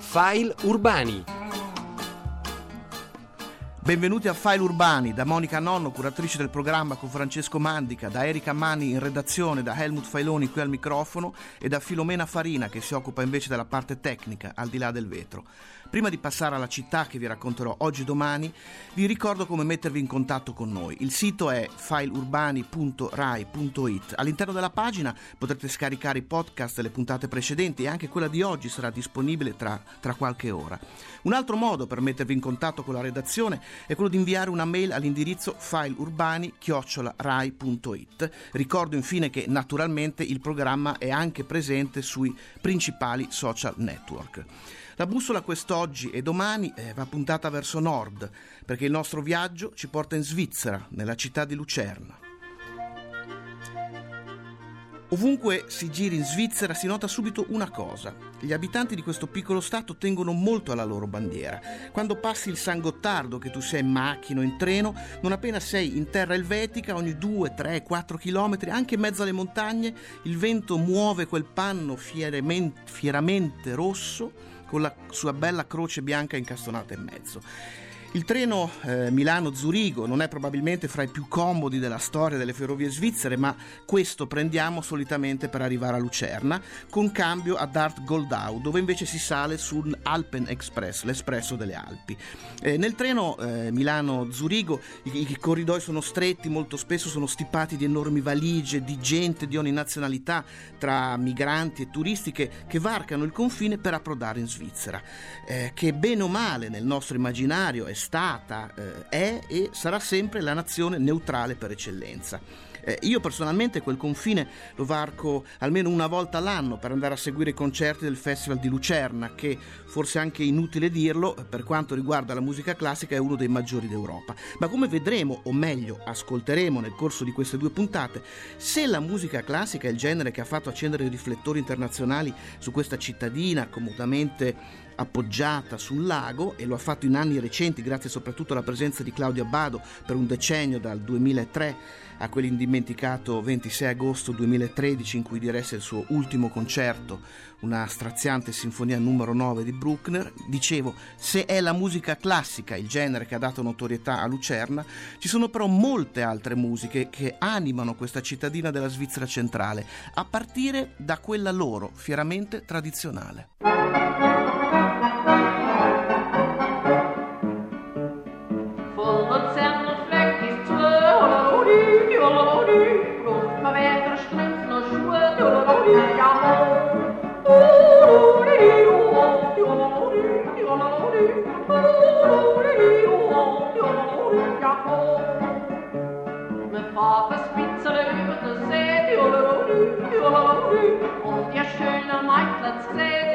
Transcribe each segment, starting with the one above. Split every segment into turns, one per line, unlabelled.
File Urbani.
Benvenuti a File Urbani, da Monica Nonno, curatrice del programma, con Francesco Mandica, da Erika Manni in redazione, da Helmut Failoni qui al microfono e da Filomena Farina, che si occupa invece della parte tecnica, al di là del vetro. Prima di passare alla città che vi racconterò oggi e domani, vi ricordo come mettervi in contatto con noi. Il sito è fileurbani.rai.it. All'interno della pagina potrete scaricare i podcast delle puntate precedenti e anche quella di oggi sarà disponibile tra qualche ora. Un altro modo per mettervi in contatto con la redazione è quello di inviare una mail all'indirizzo fileurbani@rai.it. Ricordo infine che naturalmente il programma è anche presente sui principali social network. La bussola quest'oggi e domani va puntata verso nord, perché il nostro viaggio ci porta in Svizzera, nella città di Lucerna. Ovunque si giri in Svizzera si nota subito una cosa: gli abitanti di questo piccolo stato tengono molto alla loro bandiera. Quando passi il San Gottardo, che tu sia in macchina o in treno, non appena sei in terra elvetica, ogni 2, 3, 4 chilometri, anche in mezzo alle montagne, il vento muove quel panno fieramente rosso con la sua bella croce bianca incastonata in mezzo. Il treno Milano-Zurigo non è probabilmente fra i più comodi della storia delle ferrovie svizzere, ma questo prendiamo solitamente per arrivare a Lucerna, con cambio ad Art-Goldau, dove invece si sale sul Alpen Express, l'espresso delle Alpi. Nel treno Milano-Zurigo i corridoi sono stretti, molto spesso sono stipati di enormi valigie, di gente di ogni nazionalità, tra migranti e turisti che varcano il confine per approdare in Svizzera, che bene o male nel nostro immaginario è stata, è e sarà sempre la nazione neutrale per eccellenza. Io personalmente quel confine lo varco almeno una volta all'anno per andare a seguire i concerti del Festival di Lucerna, che, forse anche inutile dirlo, per quanto riguarda la musica classica è uno dei maggiori d'Europa. Ma come vedremo, o meglio ascolteremo nel corso di queste due puntate, se la musica classica è il genere che ha fatto accendere i riflettori internazionali su questa cittadina comodamente appoggiata sul lago, e lo ha fatto in anni recenti grazie soprattutto alla presenza di Claudio Abbado per un decennio, dal 2003 a quell'indimenticato 26 agosto 2013 in cui diresse il suo ultimo concerto, una straziante sinfonia numero 9 di Bruckner. Dicevo, se è la musica classica il genere che ha dato notorietà a Lucerna, ci sono però molte altre musiche che animano questa cittadina della Svizzera centrale, a partire da quella loro fieramente tradizionale.
Und ihr schöner Maiklatz seht,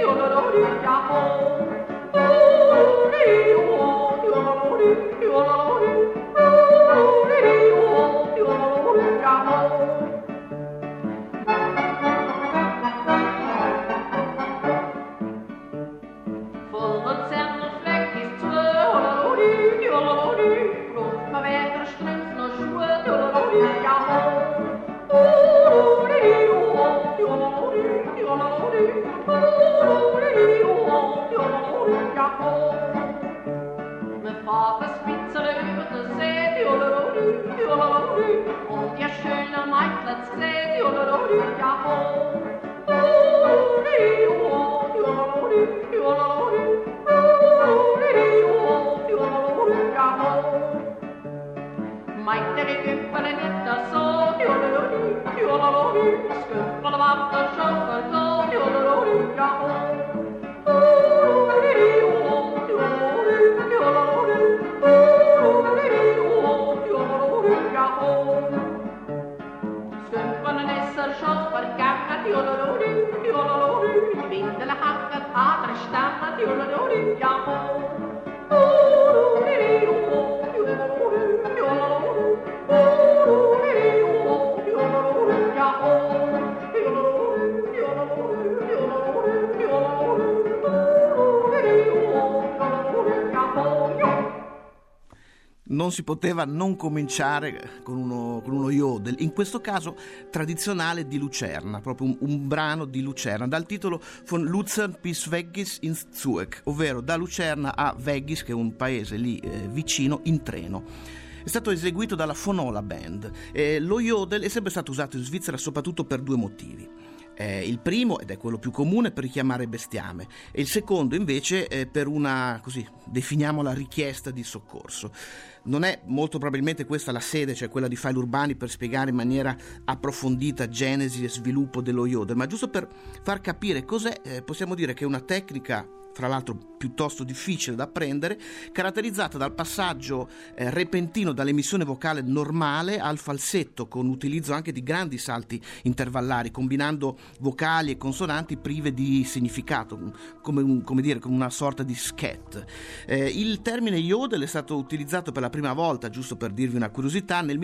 non si poteva non cominciare con uno yodel, in questo caso tradizionale di Lucerna, proprio un brano di Lucerna, dal titolo Von Luzern bis Weggis in Zug, ovvero da Lucerna a Weggis, che è un paese lì vicino, in treno. È stato eseguito dalla Fonola Band. Lo yodel è sempre stato usato in Svizzera soprattutto per due motivi. Il primo, ed è quello più comune, per richiamare bestiame, e il secondo invece per una, così definiamola, richiesta di soccorso. Non è molto probabilmente questa la sede, cioè quella di File Urbani, per spiegare in maniera approfondita genesi e sviluppo dello yodel, ma giusto per far capire cos'è, possiamo dire che è una tecnica, fra l'altro piuttosto difficile da apprendere, caratterizzata dal passaggio repentino dall'emissione vocale normale al falsetto, con utilizzo anche di grandi salti intervallari, combinando vocali e consonanti prive di significato, come una sorta di scat. Il termine yodel è stato utilizzato per la prima volta, giusto per dirvi una curiosità, nel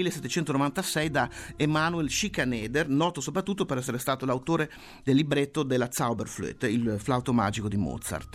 1796 da Emanuel Schikaneder, noto soprattutto per essere stato l'autore del libretto della Zauberflöte, il flauto magico di Mozart.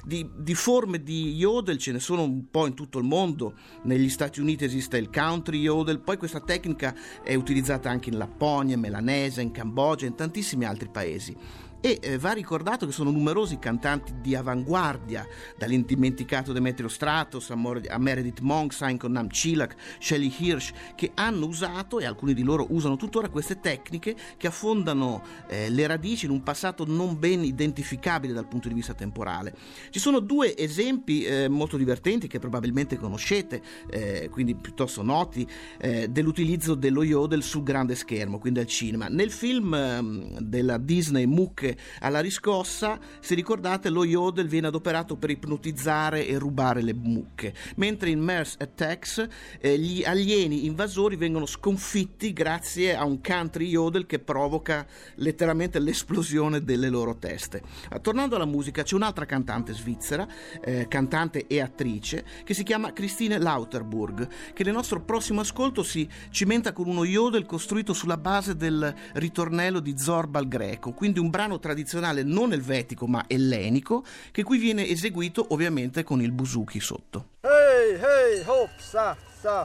Di forme di yodel ce ne sono un po' in tutto il mondo. Negli Stati Uniti esiste il country yodel, poi questa tecnica è utilizzata anche in Lapponia, in Melanesia, in Cambogia e in tantissimi altri paesi. E va ricordato che sono numerosi cantanti di avanguardia, dall'indimenticato Demetrio Stratos a Meredith Monk, Simon Namchilak, Shelley Hirsch, che hanno usato, e alcuni di loro usano tuttora, queste tecniche che affondano le radici in un passato non ben identificabile dal punto di vista temporale. Ci sono due esempi molto divertenti che probabilmente conoscete, quindi piuttosto noti, dell'utilizzo dello yodel sul grande schermo, quindi al cinema. Nel film della Disney Mucche alla riscossa, se ricordate, lo yodel viene adoperato per ipnotizzare e rubare le mucche, mentre in Mars Attacks gli alieni invasori vengono sconfitti grazie a un country yodel che provoca letteralmente l'esplosione delle loro teste. Tornando alla musica, c'è un'altra cantante svizzera, cantante e attrice, che si chiama Christine Lauterburg, che nel nostro prossimo ascolto si cimenta con uno yodel costruito sulla base del ritornello di Zorbal greco, quindi un brano tradizionale non elvetico ma ellenico, che qui viene eseguito ovviamente con il buzuki sotto.
Hey, hey, hop, sa, sa.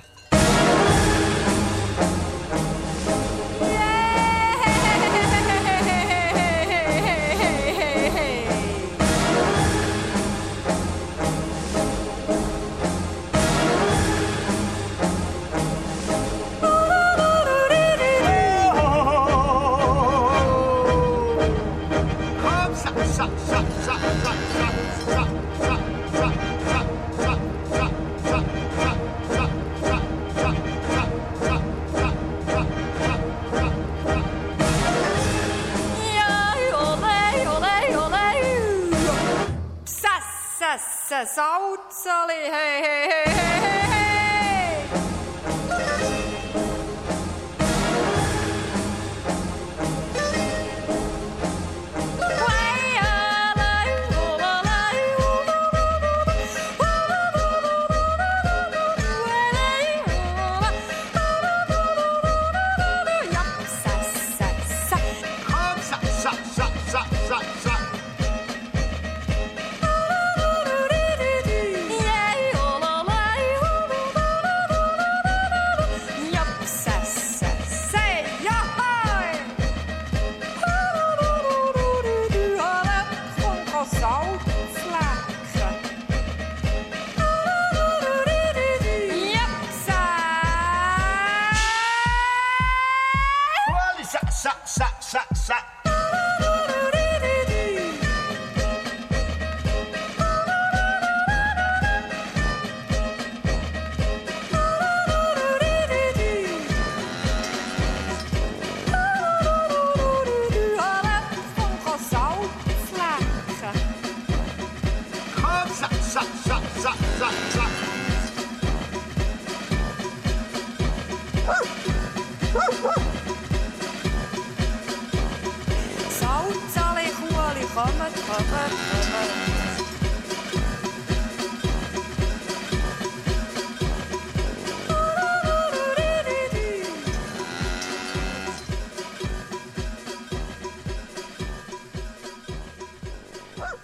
Sautsali, hey, hey, hey, hey, hey, hey.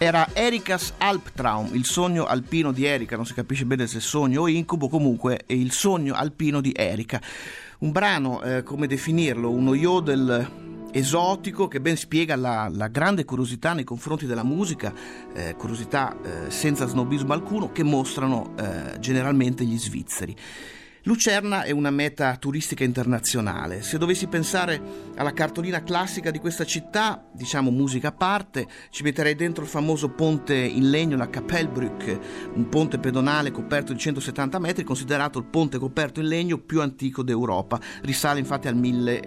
Era Erika's Albtraum, il sogno alpino di Erika, non si capisce bene se sogno o incubo, comunque è il sogno alpino di Erika. Un brano, come definirlo, uno yodel esotico che ben spiega la grande curiosità nei confronti della musica, curiosità senza snobismo alcuno, che mostrano generalmente gli svizzeri. Lucerna è una meta turistica internazionale. Se dovessi pensare alla cartolina classica di questa città, diciamo musica a parte, ci metterei dentro il famoso ponte in legno, la Kapellbrücke, un ponte pedonale coperto di 170 metri, considerato il ponte coperto in legno più antico d'Europa. Risale infatti al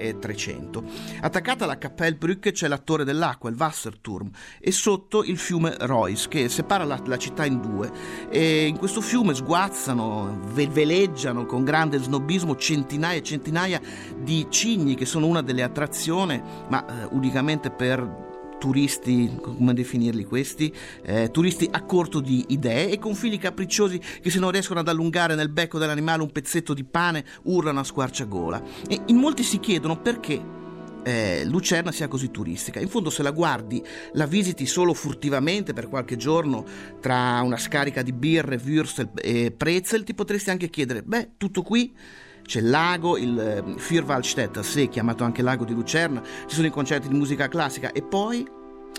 1300. Attaccata alla Kapellbrücke c'è la Torre dell'Acqua, il Wasserturm, e sotto il fiume Reuss, che separa la città in due. E in questo fiume sguazzano, veleggiano con grande snobismo centinaia e centinaia di cigni, che sono una delle attrazioni, ma unicamente per turisti, come definirli questi? Turisti a corto di idee e con figli capricciosi che, se non riescono ad allungare nel becco dell'animale un pezzetto di pane, urlano a squarciagola. E in molti si chiedono perché Lucerna sia così turistica. In fondo, se la guardi, la visiti solo furtivamente per qualche giorno tra una scarica di birre, würstel e pretzel, ti potresti anche chiedere: beh, tutto qui? C'è il lago, il Vierwaldstätter See, chiamato anche lago di Lucerna, ci sono i concerti di musica classica, e poi?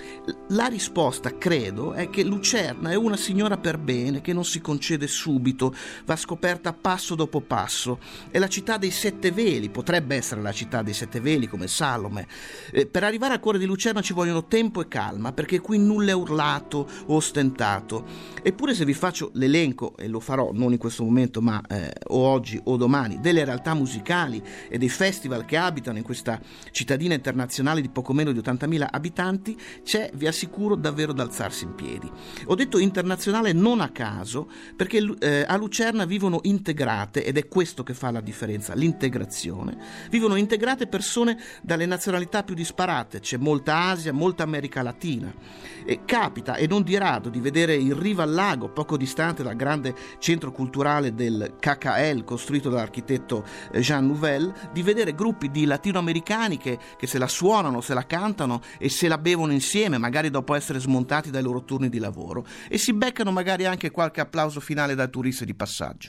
La risposta, credo, è che Lucerna è una signora per bene che non si concede subito, va scoperta passo dopo passo. È la città dei sette veli, potrebbe essere la città dei sette veli come Salome. Per arrivare al cuore di Lucerna ci vogliono tempo e calma, perché qui nulla è urlato o ostentato. Eppure, se vi faccio l'elenco, e lo farò non in questo momento ma o oggi o domani, delle realtà musicali e dei festival che abitano in questa cittadina internazionale di poco meno di 80.000 abitanti, c'è, vi assicuro, davvero da alzarsi in piedi. Ho detto internazionale non a caso, perché a Lucerna vivono integrate, ed è questo che fa la differenza, l'integrazione. Vivono integrate persone dalle nazionalità più disparate, c'è molta Asia, molta America Latina. E capita, e non di rado, di vedere in riva al lago, poco distante dal grande centro culturale del KKL, costruito dall'architetto Jean Nouvel, di vedere gruppi di latinoamericani che se la suonano, se la cantano e se la bevono insieme, magari dopo essere smontati dai loro turni di lavoro, e si beccano magari anche qualche applauso finale da turisti di passaggio.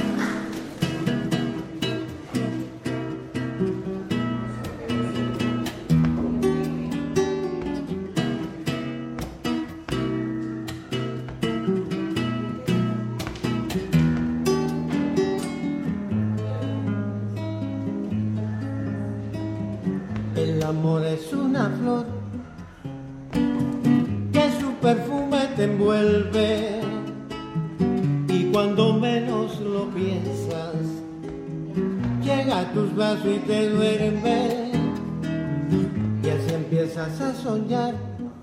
El amor es una flor que su perfume te envuelve, y cuando menos lo piensas llega a tus brazos y te duerme, y así empiezas a soñar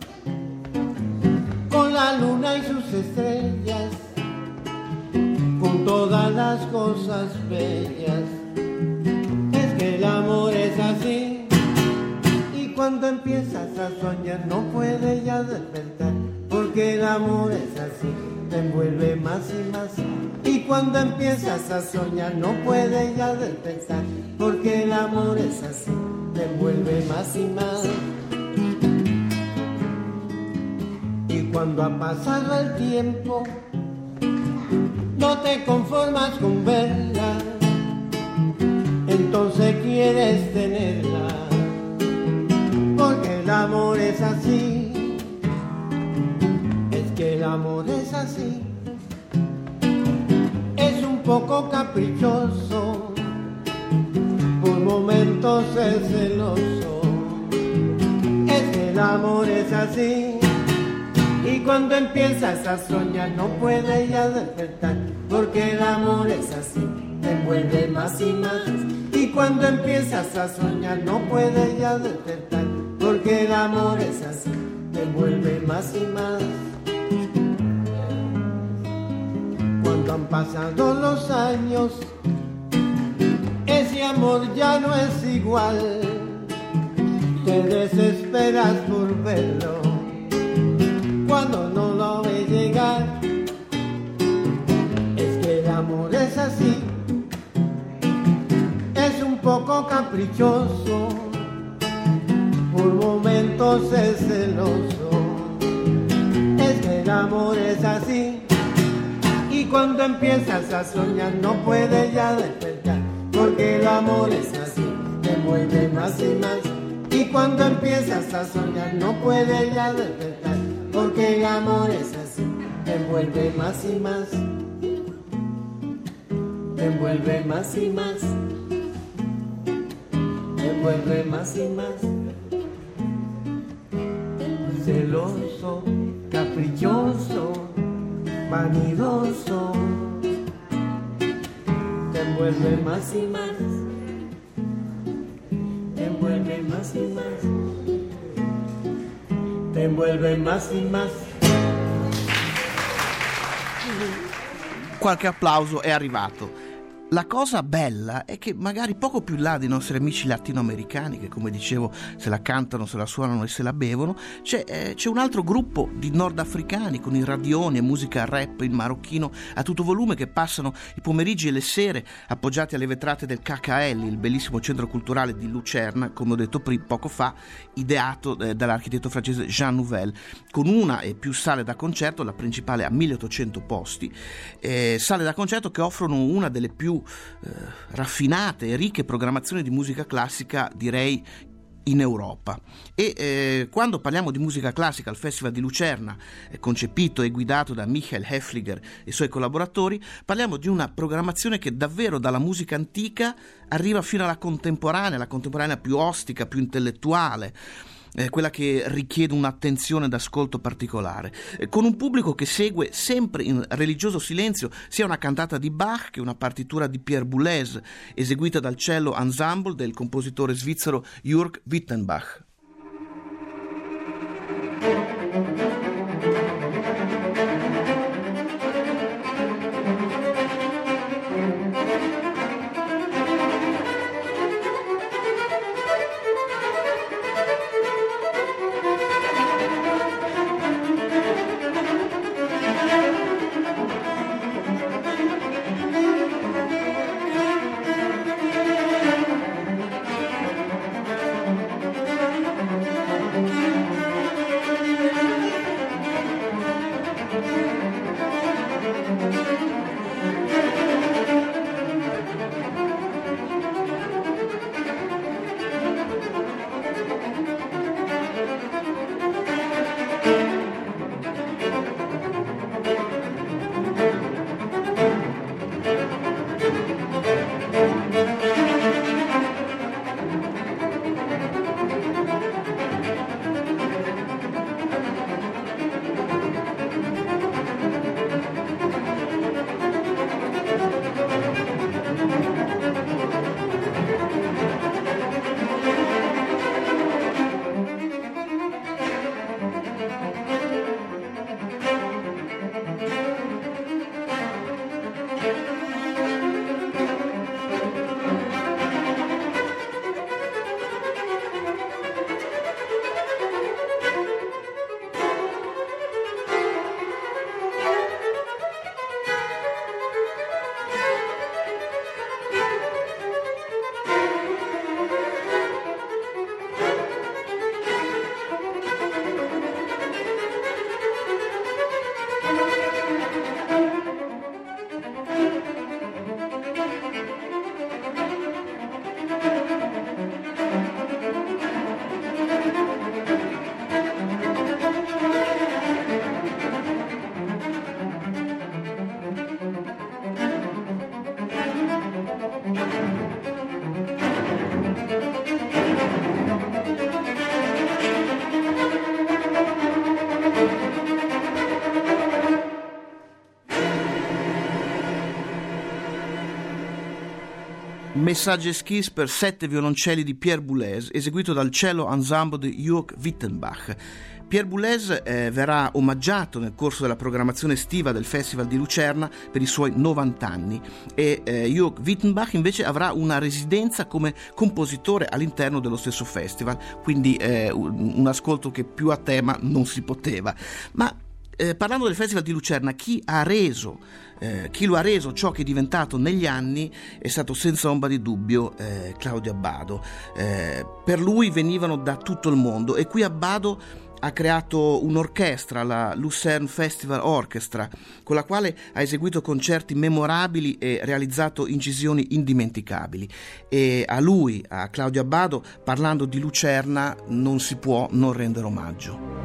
con la luna y sus estrellas, con todas las cosas bellas. Es que el amor es así. Cuando empiezas a soñar no puedes ya despertar, porque el amor es así, te envuelve más y más. Y cuando empiezas a soñar no puedes ya despertar, porque el amor es así, te envuelve más y más. Y cuando ha pasado el tiempo no te conformas con verla, entonces quieres tenerla. Porque el amor es así, es que el amor es así, es un poco caprichoso, por momentos es celoso, es que el amor es así, y cuando empiezas a soñar no puedes ya despertar, porque el amor es así, te envuelve más y más, y cuando empiezas a soñar no puedes ya despertar, porque el amor es así, te envuelve más y más. Cuando han pasado los años, ese amor ya no es igual, te desesperas por verlo, cuando no lo ves llegar. Es que el amor es así, es un poco caprichoso, por momentos es celoso, es amor es así. Y cuando empiezas a soñar no puedes ya despertar, porque el amor es así, te envuelve más y más. Y cuando empiezas a soñar no puedes ya despertar, porque el amor es así, te envuelve más y más. Te envuelve más y más. Te envuelve más y más. Celoso, caprichoso, vanidoso, te envuelve más y más, te envuelve más y más, te envuelve más y más.
Qualche applauso è arrivato. La cosa bella è che magari poco più là dei nostri amici latinoamericani, che come dicevo se la cantano, se la suonano e se la bevono, c'è un altro gruppo di nordafricani con i radioni e musica rap in marocchino a tutto volume che passano i pomeriggi e le sere appoggiati alle vetrate del KKL, il bellissimo centro culturale di Lucerna, come ho detto poco fa, ideato dall'architetto francese Jean Nouvel, con una e più sale da concerto, la principale a 1800 posti, sale da concerto che offrono una delle più raffinate e ricche programmazioni di musica classica, direi, in Europa. E quando parliamo di musica classica al Festival di Lucerna, concepito e guidato da Michael Häfliger e i suoi collaboratori, parliamo di una programmazione che davvero dalla musica antica arriva fino alla contemporanea, la contemporanea più ostica, più intellettuale, quella che richiede un'attenzione d'ascolto particolare, con un pubblico che segue sempre in religioso silenzio sia una cantata di Bach che una partitura di Pierre Boulez, eseguita dal cello ensemble del compositore svizzero Jürg Wittenbach. Message Esquisse per 7 violoncelli di Pierre Boulez, eseguito dal cello ensemble di Jürg Wittenbach. Pierre Boulez verrà omaggiato nel corso della programmazione estiva del Festival di Lucerna per i suoi 90 anni e Jürg Wittenbach invece avrà una residenza come compositore all'interno dello stesso festival, quindi un ascolto che più a tema non si poteva. Ma parlando del Festival di Lucerna, chi lo ha reso ciò che è diventato negli anni è stato senza ombra di dubbio Claudio Abbado. Per lui venivano da tutto il mondo e qui Abbado ha creato un'orchestra, la Lucerne Festival Orchestra, con la quale ha eseguito concerti memorabili e realizzato incisioni indimenticabili. E a lui, a Claudio Abbado, parlando di Lucerna, non si può non rendere omaggio.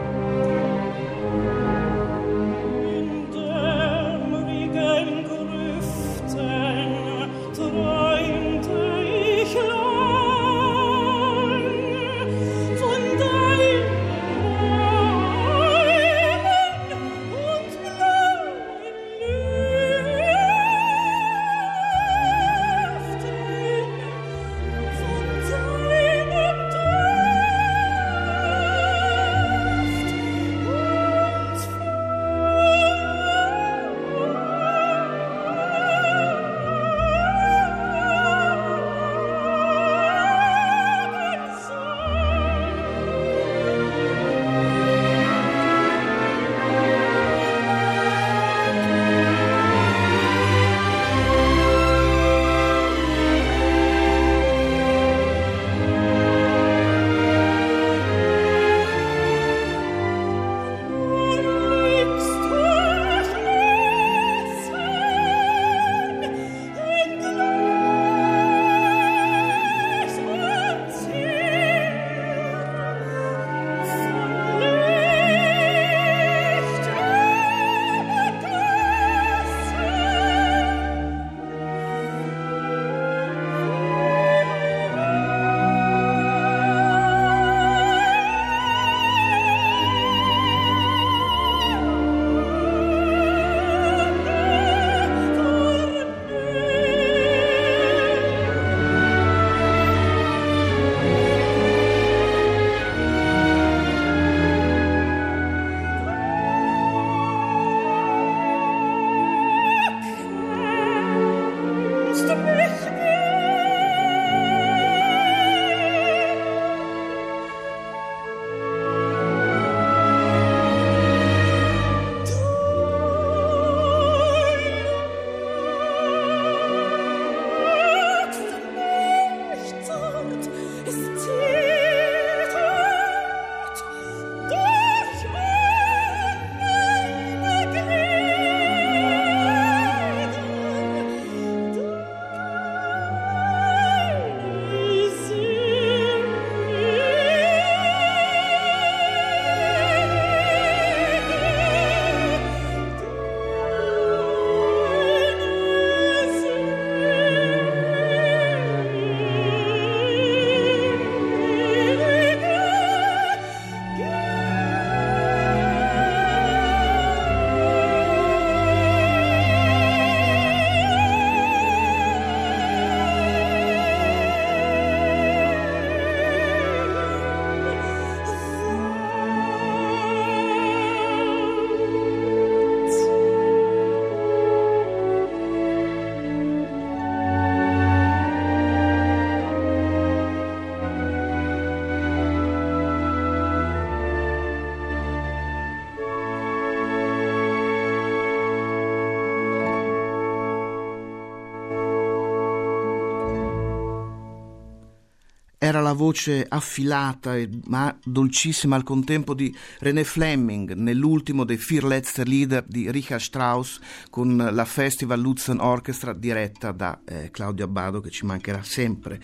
Era la voce affilata ma dolcissima al contempo di René Fleming nell'ultimo dei Vier letzte Lieder di Richard Strauss, con la Festival Lucerne Orchestra diretta da Claudio Abbado, che ci mancherà sempre.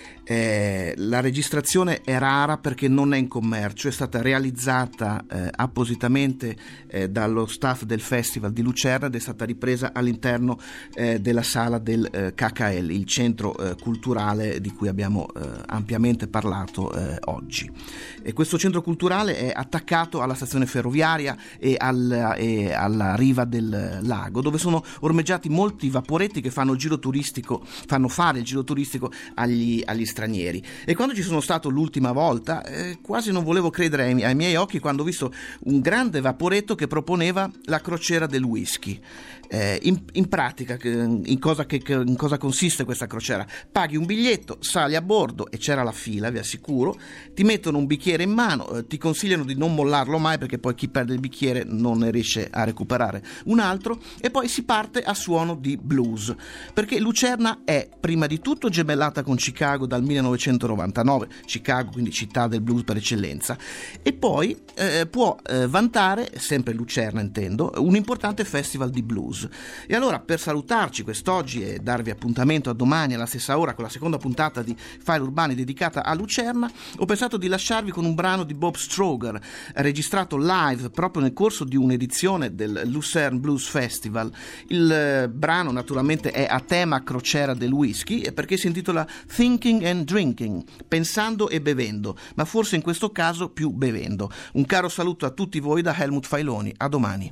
La registrazione è rara perché non è in commercio, è stata realizzata appositamente dallo staff del Festival di Lucerna ed è stata ripresa all'interno della sala del KKL, il centro culturale di cui abbiamo ampiamente parlato oggi. E questo centro culturale è attaccato alla stazione ferroviaria e alla riva del lago, dove sono ormeggiati molti vaporetti che fanno fare il giro turistico agli stranieri. E quando ci sono stato l'ultima volta quasi non volevo credere ai miei occhi quando ho visto un grande vaporetto che proponeva la crociera del whisky. In pratica in cosa consiste questa crociera? Paghi un biglietto, sali a bordo e c'era la fila, vi assicuro, ti mettono un bicchiere in mano, ti consigliano di non mollarlo mai perché poi chi perde il bicchiere non ne riesce a recuperare un altro, e poi si parte a suono di blues, perché Lucerna è prima di tutto gemellata con Chicago dal dal 1999, Chicago, quindi città del blues per eccellenza, e poi può vantare, sempre Lucerna intendo, un importante festival di blues. E allora, per salutarci quest'oggi e darvi appuntamento a domani alla stessa ora con la seconda puntata di File Urbani dedicata a Lucerna, ho pensato di lasciarvi con un brano di Bob Stroger, registrato live proprio nel corso di un'edizione del Lucerne Blues Festival. Il brano naturalmente è a tema crociera del whisky, perché si intitola Thinking and Drinking, pensando e bevendo, ma forse in questo caso più bevendo. Un caro saluto a tutti voi da Helmut Failoni, a domani.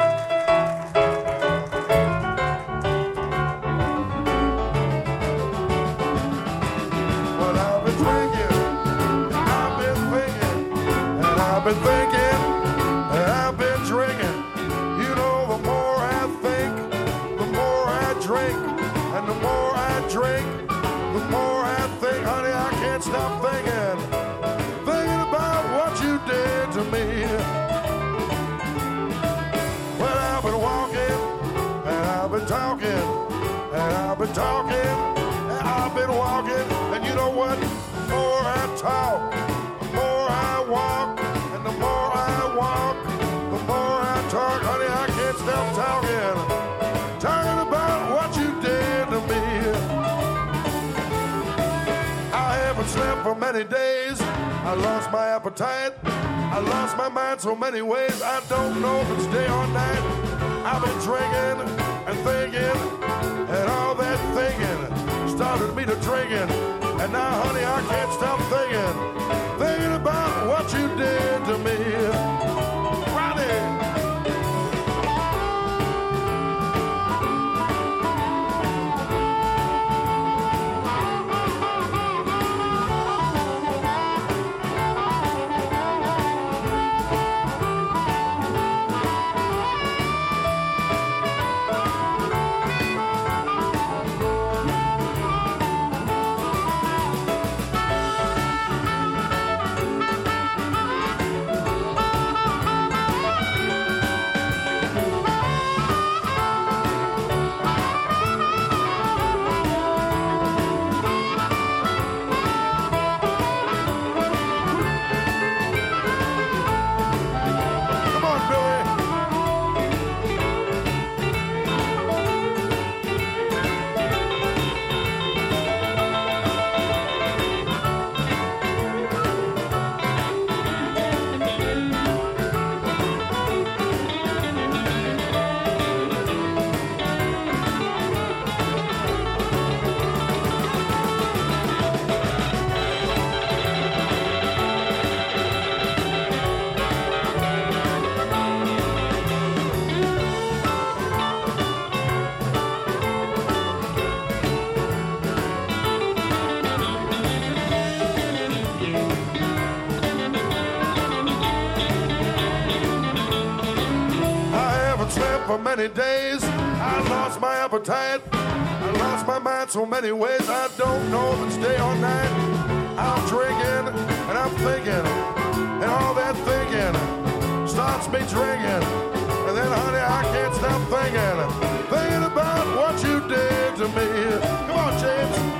I've been thinking, and I've been drinking. You know, the more I think, the more I drink. And the more I drink, the more I think. Honey, I can't stop thinking. Thinking about what you did to me. Well, I've been walking, and I've been talking, and I've been talking, and I've been walking. And you know what? The more I talk, the more I walk. The more I walk, the more I talk. Honey, I can't stop talking. Talking about what you did to me. I haven't slept for many days. I lost my appetite. I lost my mind so many ways. I don't know if it's day or night. I've been drinking and thinking, and all that thinking started me to drinking. And now, honey, I can't stop thinking. Thinking about what you did to me. Ronnie. For many days, I lost my appetite. I lost my mind so many ways. I don't know if it's day or night. I'm drinking and I'm thinking, and all that thinking starts me drinking. And then, honey, I can't stop thinking, thinking about what you did to me. Come on, James.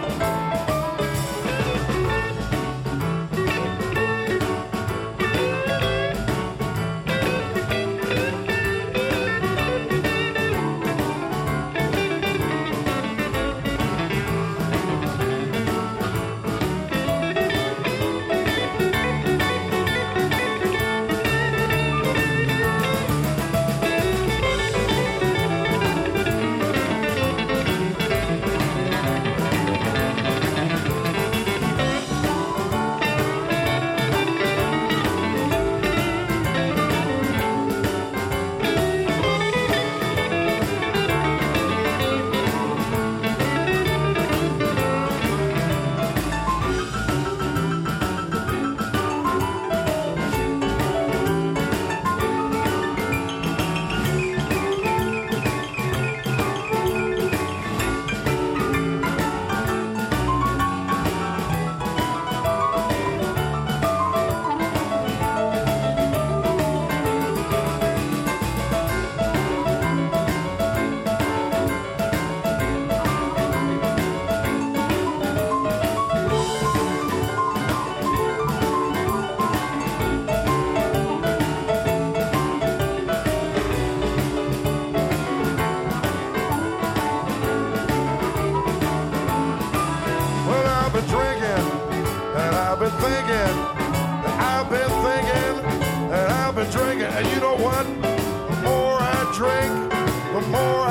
but the more I drink, the more